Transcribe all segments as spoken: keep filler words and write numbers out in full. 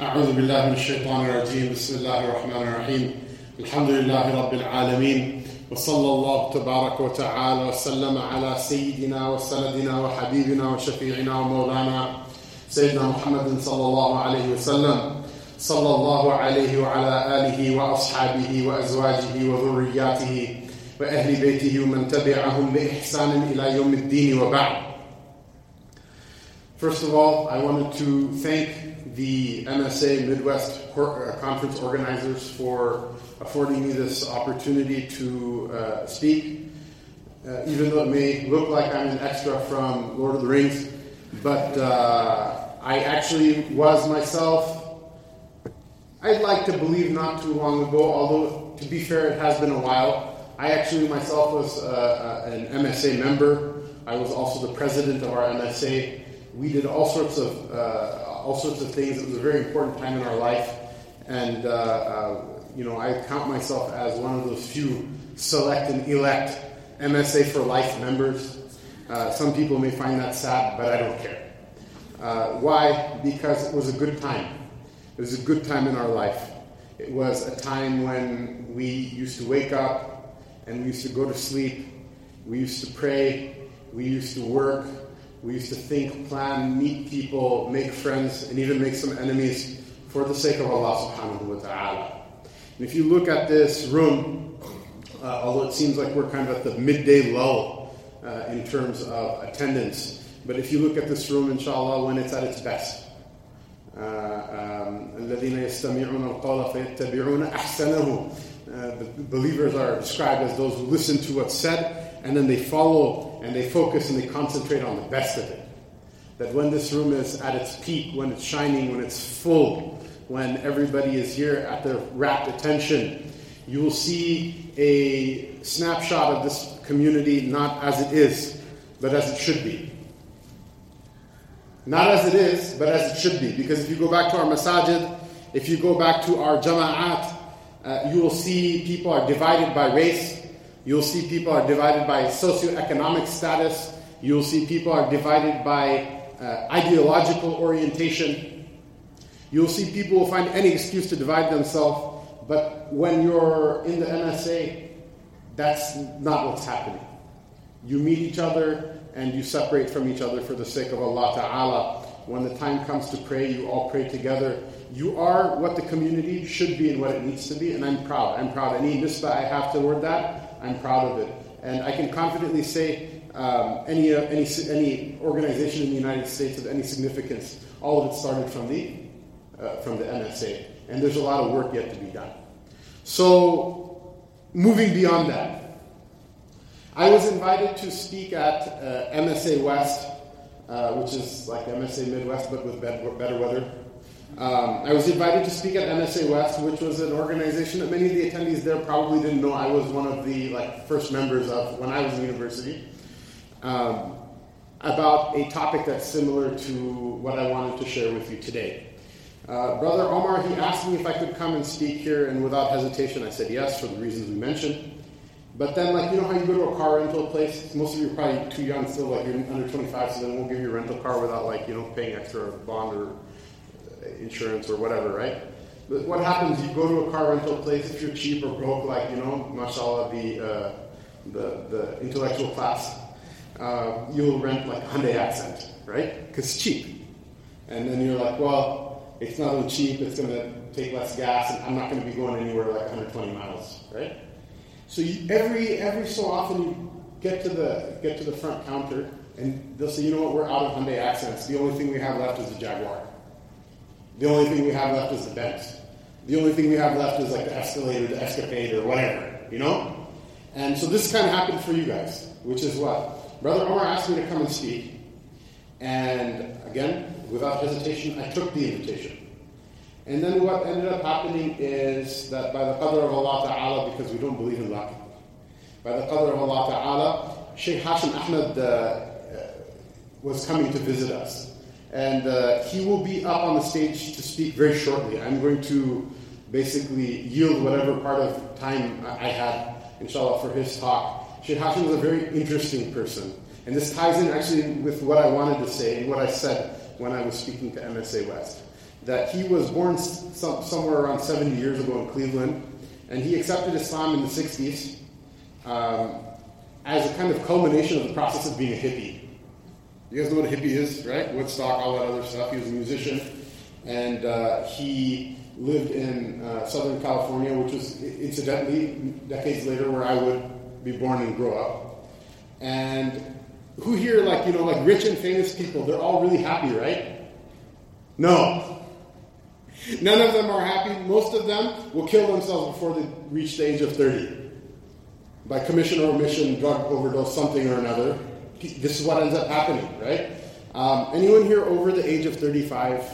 أعوذ بالله من الشيطان الرجيم بسم الله الرحمن الرحيم الحمد لله رب العالمين وصلى الله تبارك وتعالى وسلم على سيدنا وسندنا وحبيبنا وشفيعنا ومولانا سيدنا محمد صلى الله عليه وسلم صلى الله عليه وعلى آله وأصحابه وأزواجه وذرياته وأهل بيته ومن تبعهم بإحسان إلى يوم الدين وبعد. First of all, I wanted to thank the M S A Midwest Conference organizers for affording me this opportunity to uh, speak. Uh, even though it may look like I'm an extra from Lord of the Rings, but uh, I actually was myself, I'd like to believe not too long ago, although to be fair, it has been a while. I actually myself was uh, an M S A member. I was also the president of our M S A. We did all sorts of uh, all sorts of things. It was a very important time in our life, and uh, uh, you know, I count myself as one of those few select and elect M S A for life members. Uh, some people may find that sad, but I don't care. Uh, why? Because it was a good time. It was a good time in our life. It was a time when we used to wake up and we used to go to sleep. We used to pray. We used to work. We used to think, plan, meet people, make friends, and even make some enemies for the sake of Allah subhanahu wa ta'ala. And if you look at this room, uh, although it seems like we're kind of at the midday lull uh, in terms of attendance, but if you look at this room, inshallah, when it's at its best, الَّذِينَ يَسْتَمِعُونَ الْقَوْلَ فَيَتَّبِعُونَ أَحْسَنَهُ. The believers are described as those who listen to what's said, and then they follow and they focus and they concentrate on the best of it. That when this room is at its peak, when it's shining, when it's full, when everybody is here at their rapt attention, you will see a snapshot of this community not as it is, but as it should be. Not as it is, but as it should be. Because if you go back to our masajid, if you go back to our jama'at, uh, you will see people are divided by race. You'll see people are divided by socioeconomic status. You'll see people are divided by uh, ideological orientation. You'll see people will find any excuse to divide themselves. But when you're in the M S A, that's not what's happening. You meet each other and you separate from each other for the sake of Allah Ta'ala. When the time comes to pray, you all pray together. You are what the community should be and what it needs to be, and I'm proud. I'm proud. Any nisbah I have toward that, I'm proud of it. And I can confidently say um, any, uh, any any organization in the United States of any significance, all of it started from the, uh, from the M S A. And there's a lot of work yet to be done. So, moving beyond that, I was invited to speak at uh, M S A West, uh, which is like M S A Midwest, but with better weather. Um, I was invited to speak at M S A West, which was an organization that many of the attendees there probably didn't know I was one of the like first members of when I was in university, um, about a topic that's similar to what I wanted to share with you today. Uh, Brother Omar, he asked me if I could come and speak here, and without hesitation I said yes for the reasons we mentioned. But then, like, you know how you go to a car rental place? Most of you are probably too young still, like you're under twenty-five, so they won't give you a rental car without, like, you know, paying extra bond or insurance or whatever, right? But what happens, you go to a car rental place, if you're cheap or broke, like, you know, mashallah, the uh, the, the intellectual class, uh, you'll rent like a Hyundai Accent, right? Because it's cheap. And then you're like, well, it's not only cheap, it's going to take less gas, and I'm not going to be going anywhere like one hundred twenty miles, right? So you, every every so often you get to the get to the front counter, and they'll say, you know what, we're out of Hyundai Accents. The only thing we have left is the Jaguar. The only thing we have left is the Benz. The only thing we have left is like the Escalade or the Escapade or whatever, you know? And so this kind of happened for you guys, which is what? Brother Omar asked me to come and speak. And again, without hesitation, I took the invitation. And then what ended up happening is that by the qadr of Allah Ta'ala, because we don't believe in luck, by the qadr of Allah Ta'ala, Sheikh Hashim Ahmed uh, was coming to visit us. And uh, he will be up on the stage to speak very shortly. I'm going to basically yield whatever part of time I had, inshallah, for his talk. Sheikh Hashim is a very interesting person. And this ties in actually with what I wanted to say and what I said when I was speaking to M S A West. that he was born some, somewhere around seventy years ago in Cleveland, and he accepted Islam in the sixties um, as a kind of culmination of the process of being a hippie. You guys know what a hippie is, right? Woodstock, all that other stuff. He was a musician, and uh, he lived in uh, Southern California, which was incidentally decades later where I would be born and grow up. And who here, like, you know, like rich and famous people, they're all really happy, right? No. None of them are happy. Most of them will kill themselves before they reach the age of thirty. By commission or omission, drug overdose, something or another. This is what ends up happening, right? Um, anyone here over the age of thirty-five?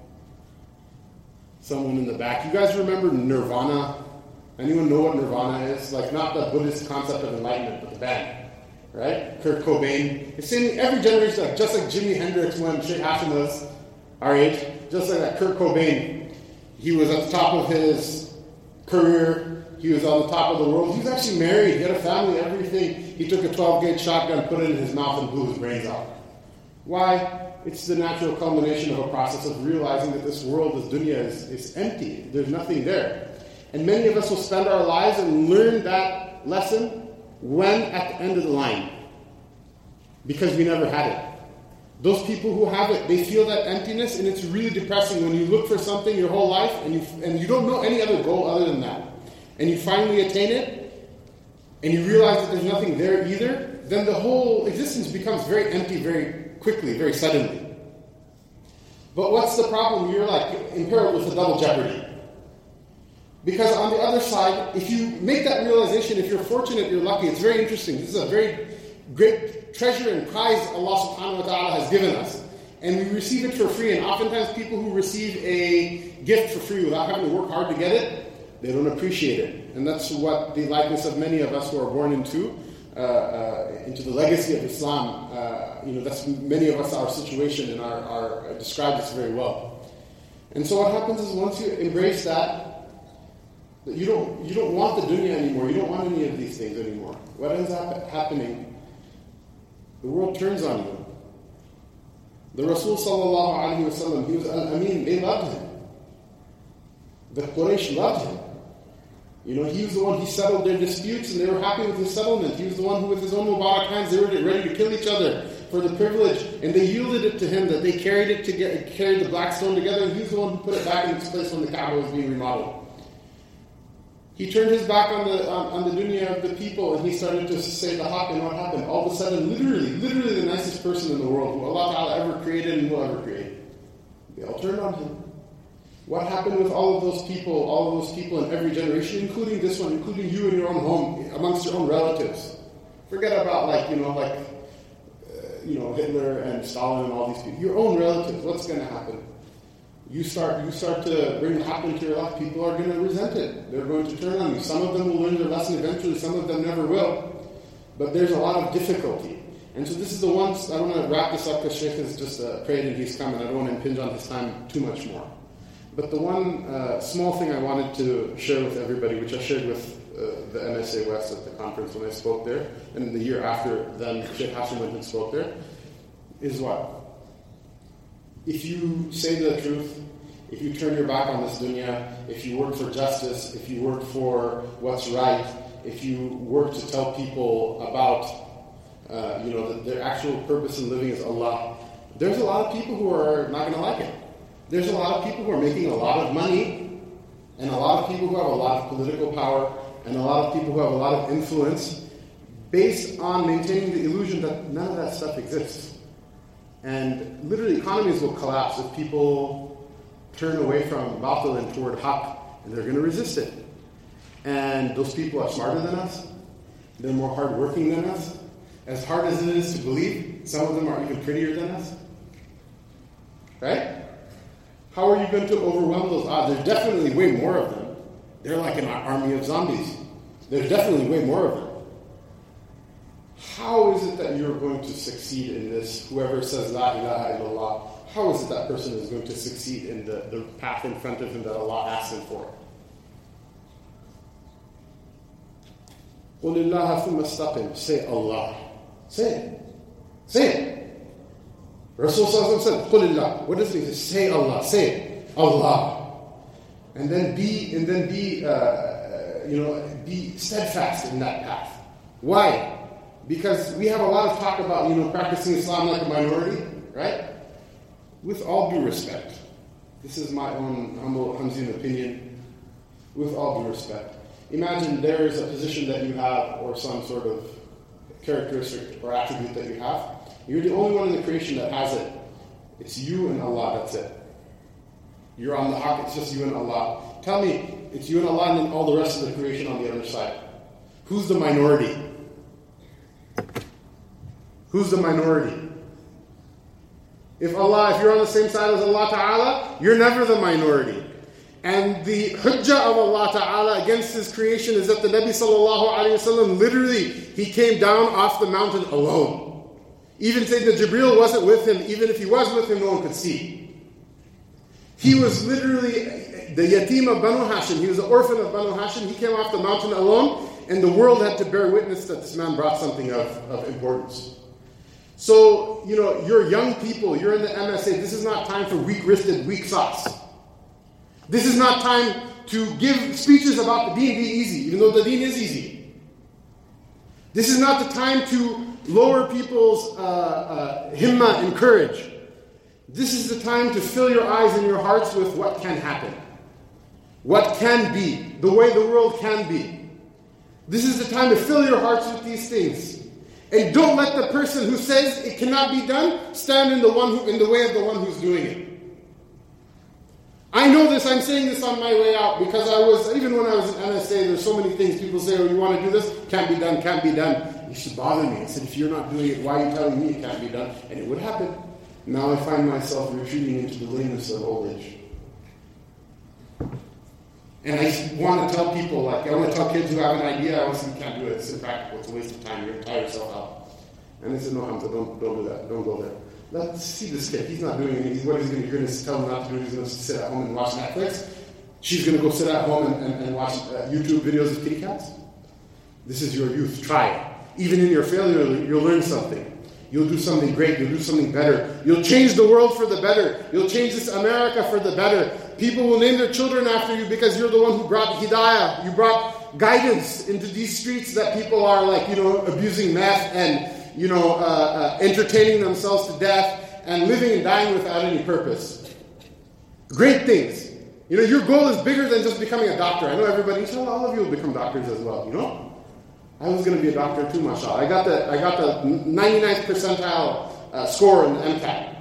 Someone in the back. You guys remember Nirvana? Anyone know what Nirvana is? Like, not the Buddhist concept of enlightenment, but the band, right? Kurt Cobain. It's in every generation, like, just like Jimi Hendrix when Sheikh Hashim was our age, just like that. Kurt Cobain, he was at the top of his career. He was on the top of the world. He was actually married. He had a family, everything. He took a twelve-gauge shotgun, put it in his mouth, and blew his brains out. Why? It's the natural culmination of a process of realizing that this world, this dunya, is, is empty. There's nothing there. And many of us will spend our lives and learn that lesson when at the end of the line. Because we never had it. Those people who have it, they feel that emptiness, and it's really depressing when you look for something your whole life and you and you don't know any other goal other than that. And you finally attain it, and you realize that there's nothing there either, then the whole existence becomes very empty very quickly, very suddenly. But what's the problem? You're like impaired with a double jeopardy. Because on the other side, if you make that realization, if you're fortunate, you're lucky, it's very interesting. This is a very great treasure and prize Allah subhanahu wa ta'ala has given us. And we receive it for free. And oftentimes people who receive a gift for free without having to work hard to get it, they don't appreciate it. And that's what the likeness of many of us who are born into, uh, uh, into the legacy of Islam, uh, you know, that's many of us, our situation and our, our uh, describe this very well. And so what happens is once you embrace that, that you don't you don't want the dunya anymore, you don't want any of these things anymore. What ends up happening? The world turns on you. The Rasul sallallahu alaihi wasallam, he was al-Amin, they loved him. The Quraysh loved him. You know, he was the one, he settled their disputes and they were happy with his settlement. He was the one who with his own Mubarak hands, they were ready to kill each other for the privilege. And they yielded it to him, that they carried it to get, carried the black stone together, and he was the one who put it back in its place when the Kaaba was being remodeled. He turned his back on the on, on the dunya of the people, and he started to say the haqq, and what happened? All of a sudden, literally, literally the nicest person in the world, who Allah Ta'ala ever created and will ever create, they all turned on him. What happened with all of those people, all of those people in every generation, including this one, including you in your own home, amongst your own relatives? Forget about, like, you know, like, uh, you know, Hitler and Stalin and all these people. Your own relatives, what's going to happen? You start you start to bring haqq into your life, people are going to resent it. They're going to turn on you. Some of them will learn their lesson eventually, some of them never will. But there's a lot of difficulty. And so this is the one, I want to wrap this up because Sheikh has just uh, prayed and he's coming. I don't want to impinge on his time too much more. But the one uh, small thing I wanted to share with everybody, which I shared with uh, the N S A West at the conference when I spoke there, and the year after then Sheikh Hashim went and spoke there, is what? If you say the truth, if you turn your back on this dunya, if you work for justice, if you work for what's right, if you work to tell people about, uh, you know, that their actual purpose in living is Allah, there's a lot of people who are not going to like it. There's a lot of people who are making a lot of money, and a lot of people who have a lot of political power, and a lot of people who have a lot of influence, based on maintaining the illusion that none of that stuff exists. And literally economies will collapse if people turn away from batil and toward haqq, and they're going to resist it. And those people are smarter than us. They're more hardworking than us. As hard as it is to believe, some of them are even prettier than us. Right? How are you going to overwhelm those odds? There's definitely way more of them. They're like an army of zombies. There's definitely way more of them. How is it that you're going to succeed in this? Whoever says La ilaha illallah, how is it that person is going to succeed in the, the path in front of him that Allah asks him for? قُلِ اللَّهَ ثُمَّ اسْتَقِمْ. Say Allah. Say it. Say it. Rasul said, قُلِ اللَّهِ. What does it mean? Say Allah. Say it. Allah. And then be, and then be, uh, you know, be steadfast in that path. Why? Because we have a lot of talk about, you know, practicing Islam like a minority, right? With all due respect, this is my own humble Hamzian opinion. With all due respect, imagine there is a position that you have, or some sort of characteristic or attribute that you have. You're the only one in the creation that has it. It's you and Allah, that's it. You're on the haq, it's just you and Allah. Tell me, it's you and Allah and then all the rest of the creation on the other side. Who's the minority? Who's the minority? If Allah, if you're on the same side as Allah Ta'ala, you're never the minority. And the hujjah of Allah Ta'ala against His creation is that the Nabi Sallallahu Alaihi Wasallam literally, he came down off the mountain alone. Even Sayyidina Jibreel wasn't with him. Even if he was with him, no one could see. He was literally the yatim of Banu Hashim. He was the orphan of Banu Hashim. He came off the mountain alone, and the world had to bear witness that this man brought something of, of importance. So, you know, you're young people, you're in the M S A. This is not time for weak-wristed, weak sauce. This is not time to give speeches about the deen being easy, even though the deen is easy. This is not the time to lower people's uh, uh, himmah and courage. This is the time to fill your eyes and your hearts with what can happen. What can be, the way the world can be. This is the time to fill your hearts with these things. And don't let the person who says it cannot be done stand in the one who, in the way of the one who's doing it. I know this, I'm saying this on my way out, because I was, even when I was in N S A, there's so many things people say, oh, you want to do this? Can't be done, can't be done. It used to bother me. I said, if you're not doing it, why are you telling me it can't be done? And it would happen. Now I find myself retreating into the lameness of old age. And I want to tell people, like, I want to tell kids who have an idea, I want to say, you can't do it, it's impractical, it's a waste of time, you're going to tire yourself out. And they said, no, Hamza, don't, don't do that, don't go there. Let's see this kid, he's not doing anything, what is he going to, you're going to tell him not to do, he's going to sit at home and watch Netflix. She's going to go sit at home and, and, and watch uh, YouTube videos of kitty cats. This is your youth, try it. Even in your failure, you'll learn something. You'll do something great, you'll do something better. You'll change the world for the better. You'll change this America for the better. People will name their children after you because you're the one who brought hidayah. You brought guidance into these streets that people are, like, you know, abusing meth and, you know, uh, uh, entertaining themselves to death and living and dying without any purpose. Great things. You know, your goal is bigger than just becoming a doctor. I know everybody, inshallah, all of you will become doctors as well, you know? I was going to be a doctor too, mashallah. I got the I got the ninety-ninth percentile uh, score in the MCAT.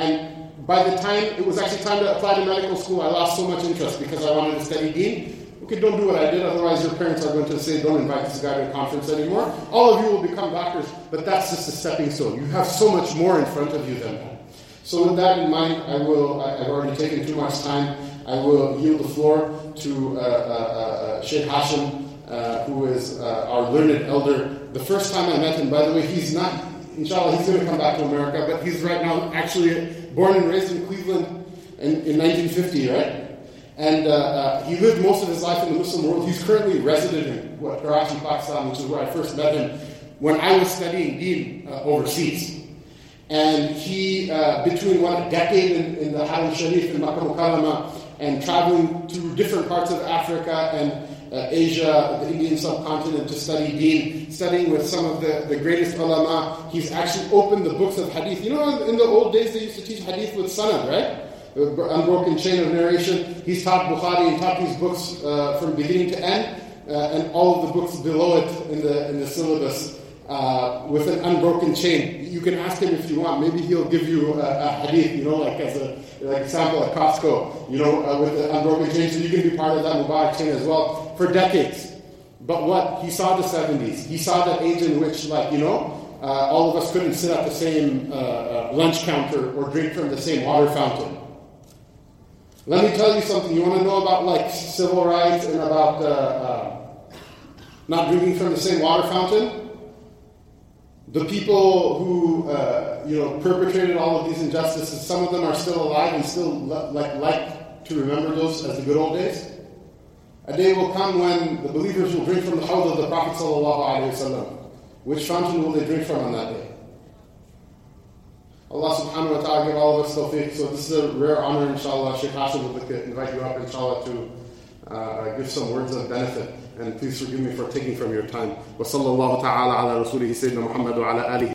And by the time it was actually time to apply to medical school, I lost so much interest because I wanted to study deen. Okay, don't do what I did, otherwise your parents are going to say, don't invite this guy to a conference anymore. All of you will become doctors, but that's just a stepping stone. You have so much more in front of you than that. So with that in mind, I will, I, I've already taken too much time. I will yield the floor to uh, uh, uh, Sheikh Hashim, Uh, who is uh, our learned elder. The first time I met him, by the way, he's not, inshallah, he's going to come back to America, but he's right now actually born and raised in Cleveland in, in nineteen fifty, right? And uh, uh, he lived most of his life in the Muslim world. He's currently resident in what, Karachi, Pakistan, which is where I first met him when I was studying deen uh, overseas. And he, uh, between what, a decade in, in the Haram Sharif in Makkah Mukarramah and traveling to different parts of Africa and Uh, Asia, the Indian subcontinent, to study deen, studying with some of the, the greatest ulama. He's actually opened the books of hadith. You know, in the old days they used to teach hadith with sanad, right? The unbroken chain of narration. He's taught Bukhari and taught these books uh, from beginning to end, uh, and all of the books below it in the in the syllabus uh, with an unbroken chain. You can ask him if you want. Maybe he'll give you a, a hadith, you know, like as a like example at Costco, you know, uh, with the unbroken chain, so you can be part of that Mubarak chain as well. For decades. But what? He saw the seventies. He saw that age in which, like, you know, uh, all of us couldn't sit at the same uh, uh, lunch counter or drink from the same water fountain. Let me tell you something. You want to know about, like, civil rights and about uh, uh, not drinking from the same water fountain? The people who, uh, you know, perpetrated all of these injustices, some of them are still alive and still like like to remember those as the good old days. A day will come when the believers will drink from the hawd of the Prophet sallallahu alaihi wasallam. Which fountain will they drink from on that day? Allah subhanahu wa ta'ala give all of us tawfiq. So this is a rare honor, inshallah. Sheikh Hashim would like to invite you up, inshallah, to uh, give some words of benefit. And please forgive me for taking from your time. Wa sallallahu ta'ala ala rasulihi sayyidina Muhammad wa ala alihi.